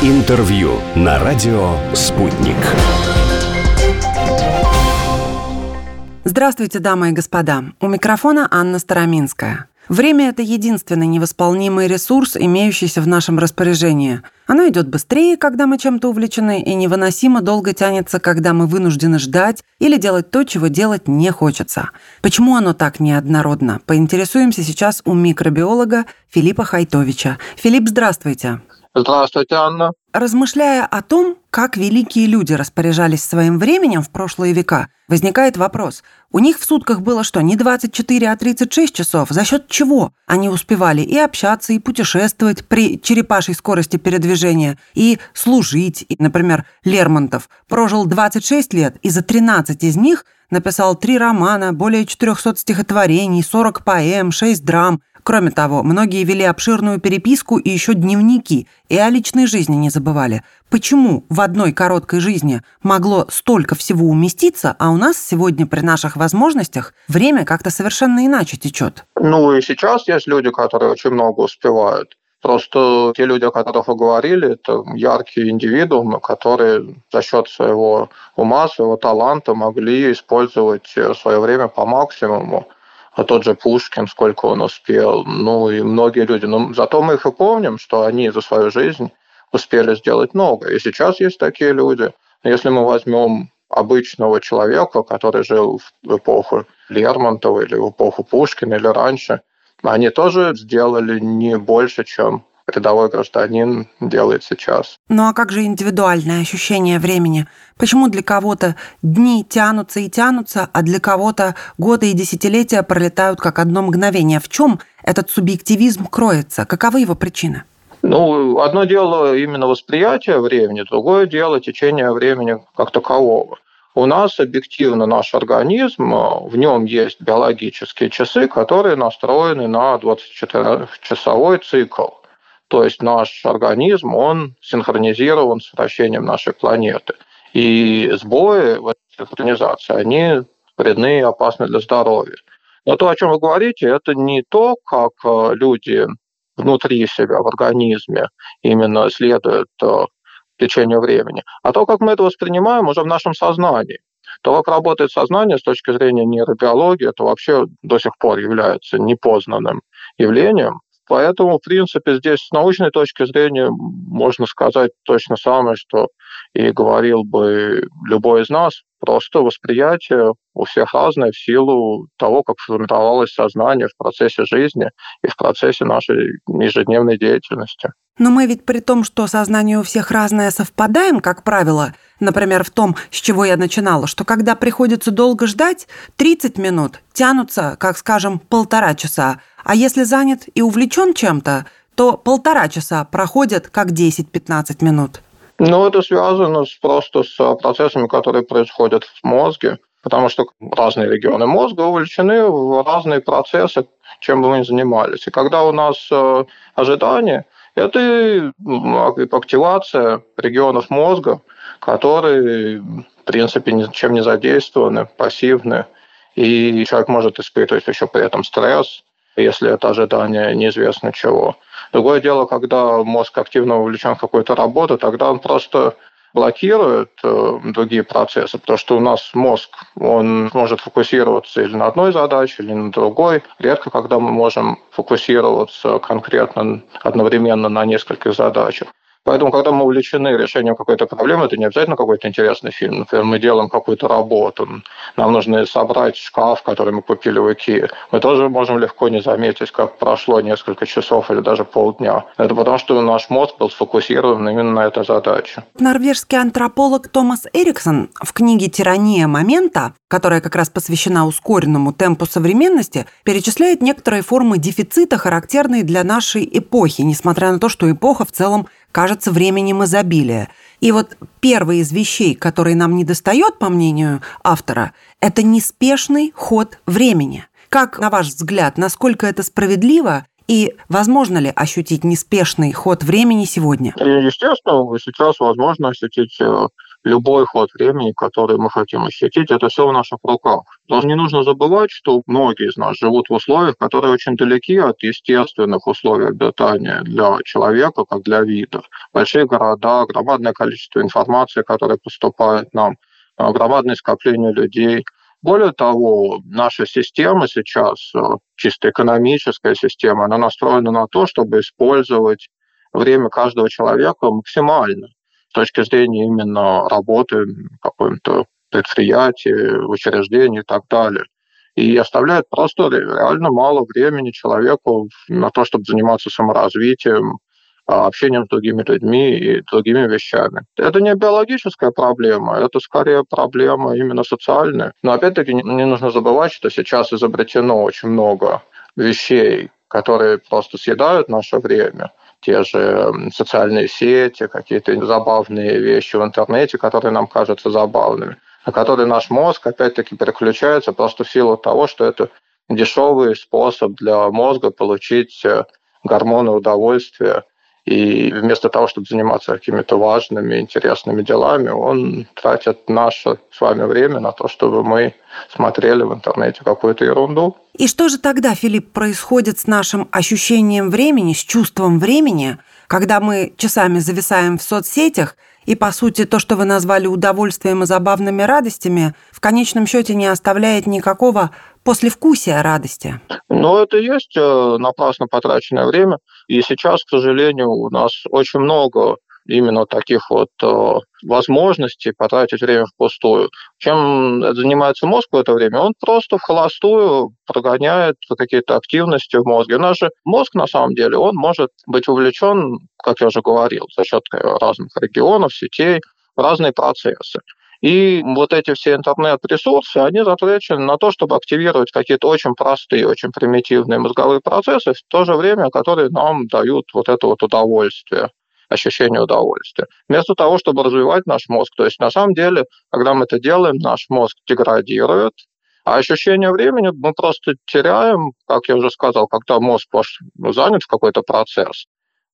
Интервью на радио «Спутник». Здравствуйте, дамы и господа. У микрофона Анна Староминская. Время – это единственный невосполнимый ресурс, имеющийся в нашем распоряжении. Оно идет быстрее, когда мы чем-то увлечены, и невыносимо долго тянется, когда мы вынуждены ждать или делать то, чего делать не хочется. Почему оно так неоднородно? Поинтересуемся сейчас у микробиолога Филиппа Хайтовича. Филипп, здравствуйте. Здравствуйте, Анна. Размышляя о том, как великие люди распоряжались своим временем в прошлые века, возникает вопрос. У них в сутках было что, не 24, а 36 часов? За счет чего они успевали и общаться, и путешествовать при черепашьей скорости передвижения, и служить? И, например, Лермонтов прожил 26 лет, и за 13 из них написал 3 романа, более 400 стихотворений, 40 поэм, 6 драм. Кроме того, многие вели обширную переписку и еще дневники, и о личной жизни не забывали. Почему в одной короткой жизни могло столько всего уместиться, а у нас сегодня при наших возможностях время как-то совершенно иначе течет? И сейчас есть люди, которые очень много успевают. Просто те люди, о которых вы говорили, это яркие индивидуумы, которые за счет своего ума, своего таланта могли использовать свое время по максимуму. А тот же Пушкин, сколько он успел, и многие люди. Но зато мы их и помним, что они за свою жизнь успели сделать много. И сейчас есть такие люди. Если мы возьмем обычного человека, который жил в эпоху Лермонтова или в эпоху Пушкина или раньше, они тоже сделали не больше, чем рядовой гражданин делает сейчас. А как же индивидуальное ощущение времени? Почему для кого-то дни тянутся и тянутся, а для кого-то годы и десятилетия пролетают как одно мгновение? В чем этот субъективизм кроется? Каковы его причины? Одно дело именно восприятие времени, другое дело течение времени как такового. У нас объективно наш организм, в нем есть биологические часы, которые настроены на 24-часовой цикл. То есть наш организм, он синхронизирован с вращением нашей планеты. И сбои в этой синхронизации, они вредны и опасны для здоровья. Но то, о чем вы говорите, это не то, как люди внутри себя в организме именно следуют течению времени, а то, как мы это воспринимаем уже в нашем сознании. То, как работает сознание с точки зрения нейробиологии, это вообще до сих пор является непознанным явлением. Поэтому, в принципе, здесь с научной точки зрения можно сказать точно самое, что и говорил бы любой из нас. Просто восприятие у всех разное в силу того, как формировалось сознание в процессе жизни и в процессе нашей ежедневной деятельности. Но мы ведь при том, что сознание у всех разное, совпадаем, как правило, например, в том, с чего я начинала, что когда приходится долго ждать, 30 минут тянутся, как, скажем, 1,5 часа, а если занят и увлечен чем-то, то 1,5 часа проходят как 10-15 минут. Это связано просто с процессами, которые происходят в мозге, потому что разные регионы мозга увлечены в разные процессы, чем бы мы ни занимались. И когда у нас ожидание, это активация регионов мозга, которые, в принципе, ничем не задействованы, пассивны. И человек может испытывать еще при этом стресс, если это ожидание неизвестно чего. Другое дело, когда мозг активно вовлечен в какую-то работу, тогда он просто блокирует другие процессы, потому что у нас мозг, он может фокусироваться или на одной задаче, или на другой. Редко, когда мы можем фокусироваться конкретно одновременно на нескольких задачах. Поэтому, когда мы увлечены решением какой-то проблемы, это не обязательно какой-то интересный фильм. Например, мы делаем какую-то работу, нам нужно собрать шкаф, который мы купили в Икее. Мы тоже можем легко не заметить, как прошло несколько часов или даже полдня. Это потому, что наш мозг был сфокусирован именно на этой задаче. Норвежский антрополог Томас Эриксон в книге «Тирания момента», которая как раз посвящена ускоренному темпу современности, перечисляет некоторые формы дефицита, характерные для нашей эпохи, несмотря на то, что эпоха в целом кажется временем изобилия. И вот первый из вещей, который нам недостает, по мнению автора, это неспешный ход времени. Как, на ваш взгляд, насколько это справедливо и возможно ли ощутить неспешный ход времени сегодня? Естественно, сейчас возможно ощутить любой ход времени, который мы хотим ощутить, это все в наших руках. Но не нужно забывать, что многие из нас живут в условиях, которые очень далеки от естественных условий обитания для человека, как для вида. Большие города, громадное количество информации, которая поступает нам, громадное скопление людей. Более того, наша система сейчас, чисто экономическая система, она настроена на то, чтобы использовать время каждого человека максимально с точки зрения именно работы в каком-то предприятии, учреждении и так далее. И оставляет просто реально мало времени человеку на то, чтобы заниматься саморазвитием, общением с другими людьми и другими вещами. Это не биологическая проблема, это скорее проблема именно социальная. Но опять-таки не нужно забывать, что сейчас изобретено очень много вещей, которые просто съедают наше время. Те же социальные сети, какие-то забавные вещи в интернете, которые нам кажутся забавными, на которые наш мозг опять-таки переключается просто в силу того, что это дешевый способ для мозга получить гормоны удовольствия. И вместо того, чтобы заниматься какими-то важными, интересными делами, он тратит наше с вами время на то, чтобы мы смотрели в интернете какую-то ерунду. И что же тогда, Филипп, происходит с нашим ощущением времени, с чувством времени, когда мы часами зависаем в соцсетях, и, по сути, то, что вы назвали удовольствием и забавными радостями, в конечном счете не оставляет никакого послевкусия радости? Но это и есть напрасно потраченное время. И сейчас, к сожалению, у нас очень много именно таких вот возможностей потратить время впустую. Чем занимается мозг в это время? Он просто в холостую прогоняет какие-то активности в мозге. Наш же мозг, на самом деле, он может быть увлечен, как я уже говорил, за счет разных регионов, сетей, в разные процессы. И вот эти все интернет-ресурсы, они затрачены на то, чтобы активировать какие-то очень простые, очень примитивные мозговые процессы, в то же время, которые нам дают вот это вот удовольствие, ощущение удовольствия. Вместо того, чтобы развивать наш мозг. То есть, на самом деле, когда мы это делаем, наш мозг деградирует, а ощущение времени мы просто теряем, как я уже сказал, когда мозг занят в какой-то процесс.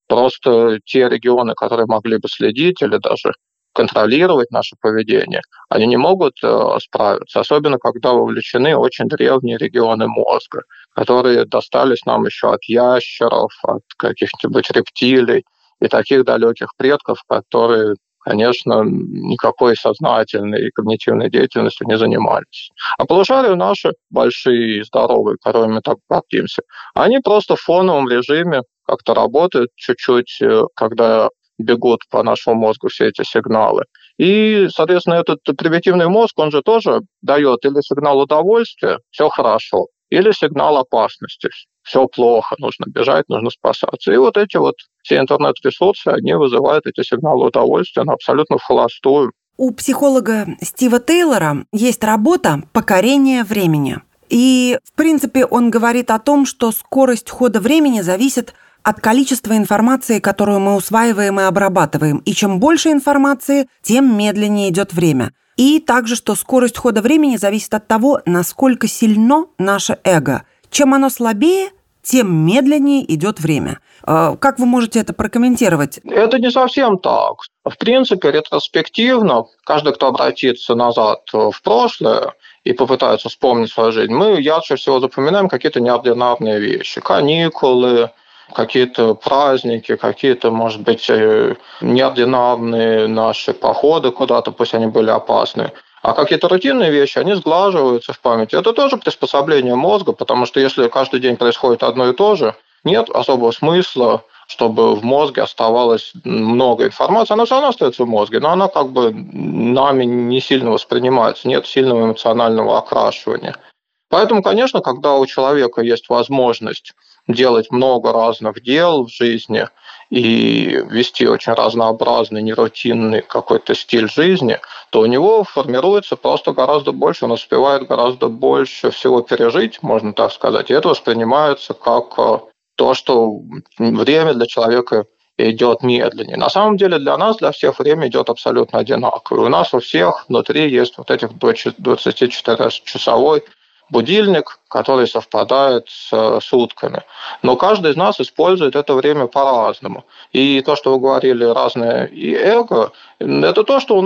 Просто те регионы, которые могли бы следить или даже контролировать наше поведение, они не могут справиться, особенно когда вовлечены очень древние регионы мозга, которые достались нам еще от ящеров, от каких-нибудь рептилий и таких далеких предков, которые, конечно, никакой сознательной и когнитивной деятельностью не занимались. А полушария наши, большие и здоровые, которыми мы так гордимся, они просто в фоновом режиме как-то работают чуть-чуть, когда бегут по нашему мозгу все эти сигналы. И, соответственно, этот примитивный мозг, он же тоже дает или сигнал удовольствия, все хорошо, или сигнал опасности, все плохо, нужно бежать, нужно спасаться. И вот эти вот все интернет-ресурсы, они вызывают эти сигналы удовольствия, но абсолютно в холостую. У психолога Стива Тейлора есть работа «Покорение времени». И, в принципе, он говорит о том, что скорость хода времени зависит от количества информации, которую мы усваиваем и обрабатываем. И чем больше информации, тем медленнее идет время. И также, что скорость хода времени зависит от того, насколько сильно наше эго. Чем оно слабее, тем медленнее идет время. Как вы можете это прокомментировать? Это не совсем так. В принципе, ретроспективно, каждый, кто обратится назад в прошлое и попытается вспомнить свою жизнь, мы ярче всего запоминаем какие-то неординарные вещи. Каникулы, какие-то праздники, какие-то, может быть, неординарные наши походы куда-то, пусть они были опасны. А какие-то рутинные вещи, они сглаживаются в памяти. Это тоже приспособление мозга, потому что если каждый день происходит одно и то же, нет особого смысла, чтобы в мозге оставалось много информации. Она все равно остается в мозге, но она как бы нами не сильно воспринимается, нет сильного эмоционального окрашивания. Поэтому, конечно, когда у человека есть возможность делать много разных дел в жизни и вести очень разнообразный, нерутинный какой-то стиль жизни, то у него формируется просто гораздо больше, он успевает гораздо больше всего пережить, можно так сказать, и это воспринимается как то, что время для человека идет медленнее. На самом деле для нас, для всех время идет абсолютно одинаково. У нас у всех внутри есть вот этих 24-часовой будильник, который совпадает с сутками. Но каждый из нас использует это время по-разному. И то, что вы говорили, разное и эго, это то, что у нас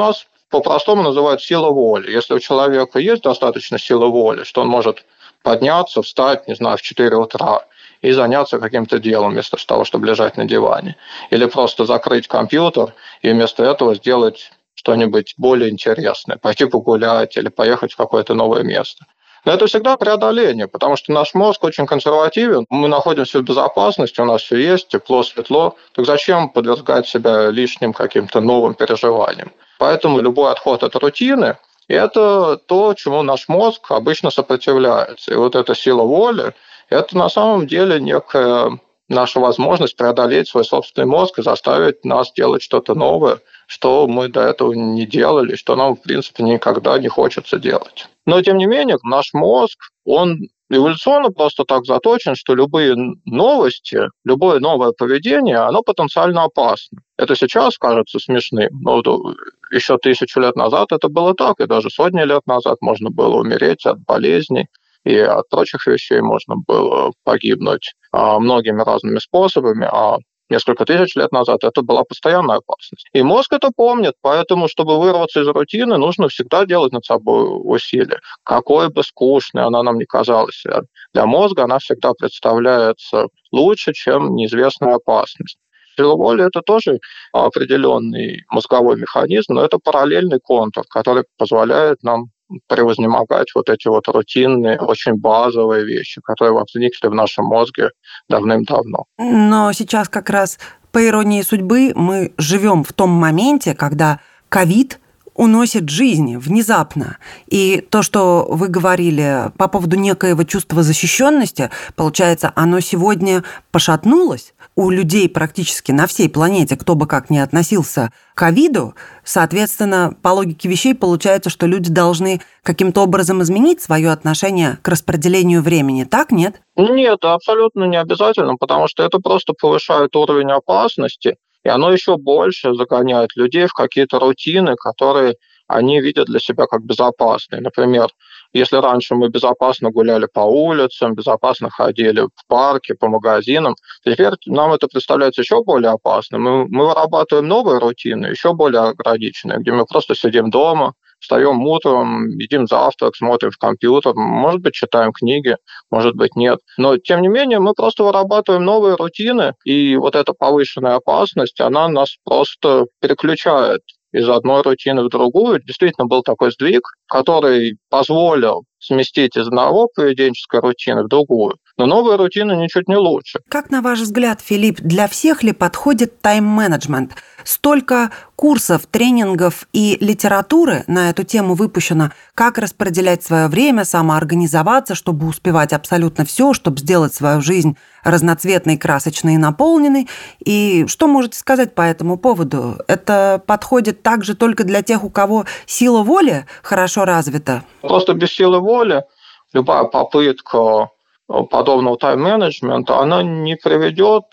по-простому называют сила воли. Если у человека есть достаточно силы воли, что он может подняться, встать, не знаю, в 4 утра и заняться каким-то делом вместо того, чтобы лежать на диване. Или просто закрыть компьютер и вместо этого сделать что-нибудь более интересное. Пойти погулять или поехать в какое-то новое место. Но это всегда преодоление, потому что наш мозг очень консервативен. Мы находимся в безопасности, у нас все есть, тепло, светло. Так зачем подвергать себя лишним каким-то новым переживаниям? Поэтому любой отход от рутины – это то, чему наш мозг обычно сопротивляется. И вот эта сила воли – это на самом деле некая наша возможность преодолеть свой собственный мозг и заставить нас делать что-то новое, что мы до этого не делали, что нам, в принципе, никогда не хочется делать. Но, тем не менее, наш мозг, он эволюционно просто так заточен, что любые новости, любое новое поведение, оно потенциально опасно. Это сейчас кажется смешным, но еще 1000 лет назад это было так, и даже сотни лет назад можно было умереть от болезней, и от прочих вещей можно было погибнуть многими разными способами, а несколько тысяч лет назад это была постоянная опасность. И мозг это помнит, поэтому, чтобы вырваться из рутины, нужно всегда делать над собой усилия. Какой бы скучной она нам ни казалась, для мозга она всегда представляется лучше, чем неизвестная опасность. Сила воли – это тоже определенный мозговой механизм, но это параллельный контур, который позволяет нам превознемогать вот эти вот рутинные, очень базовые вещи, которые возникли в нашем мозге давным-давно. Но сейчас как раз, по иронии судьбы, мы живем в том моменте, когда ковид уносит жизни внезапно. И то, что вы говорили по поводу некоего чувства защищенности, получается, оно сегодня пошатнулось. У людей практически на всей планете, кто бы как ни относился к ковиду, соответственно, по логике вещей получается, что люди должны каким-то образом изменить свое отношение к распределению времени. Так, нет? Нет, абсолютно не обязательно, потому что это просто повышает уровень опасности, и оно еще больше загоняет людей в какие-то рутины, которые они видят для себя как безопасные. Например, если раньше мы безопасно гуляли по улицам, безопасно ходили в парке, по магазинам, теперь нам это представляется еще более опасным. Мы вырабатываем новые рутины, еще более ограниченные, где мы просто сидим дома, встаем утром, едим завтрак, смотрим в компьютер, может быть, читаем книги, может быть, нет. Но, тем не менее, мы просто вырабатываем новые рутины, и вот эта повышенная опасность, она нас просто переключает из одной рутины в другую. Действительно, был такой сдвиг, который позволил сместить из одного поведенческой рутины в другую. Но новая рутина ничуть не лучше. Как, на ваш взгляд, Филипп, для всех ли подходит тайм-менеджмент? Столько курсов, тренингов и литературы на эту тему выпущено. Как распределять свое время, самоорганизоваться, чтобы успевать абсолютно все, чтобы сделать свою жизнь разноцветной, красочной и наполненной. И что можете сказать по этому поводу? Это подходит также только для тех, у кого сила воли хорошо развита? Просто без силы воли любая попытка подобного тайм-менеджмента, она не приведет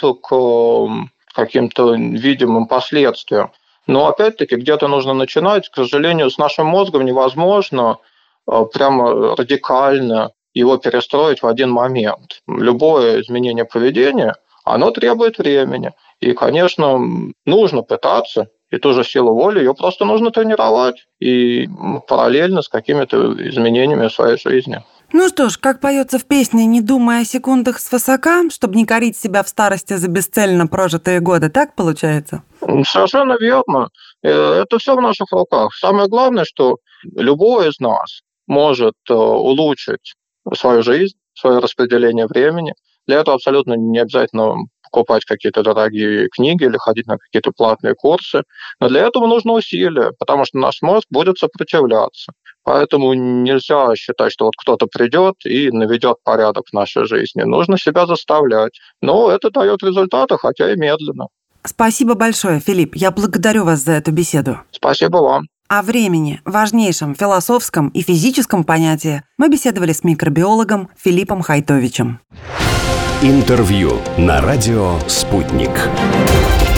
к каким-то видимым последствиям. Но опять-таки где-то нужно начинать. К сожалению, с нашим мозгом невозможно прямо радикально его перестроить в один момент. Любое изменение поведения, оно требует времени. И, конечно, нужно пытаться, и ту же силу воли, ее просто нужно тренировать и параллельно с какими-то изменениями в своей жизни. Ну что ж, как поется в песне «Не думай о секундах свысока», чтобы не корить себя в старости за бесцельно прожитые годы, так получается? Совершенно верно. Это все в наших руках. Самое главное, что любой из нас может улучшить свою жизнь, свое распределение времени. Для этого абсолютно не обязательно покупать какие-то дорогие книги или ходить на какие-то платные курсы. Но для этого нужно усилия, потому что наш мозг будет сопротивляться. Поэтому нельзя считать, что вот кто-то придет и наведет порядок в нашей жизни. Нужно себя заставлять. Но это дает результаты, хотя и медленно. Спасибо большое, Филипп. Я благодарю вас за эту беседу. Спасибо вам. О времени, важнейшем философском и физическом понятии, мы беседовали с микробиологом Филиппом Хайтовичем. Интервью на радио «Спутник».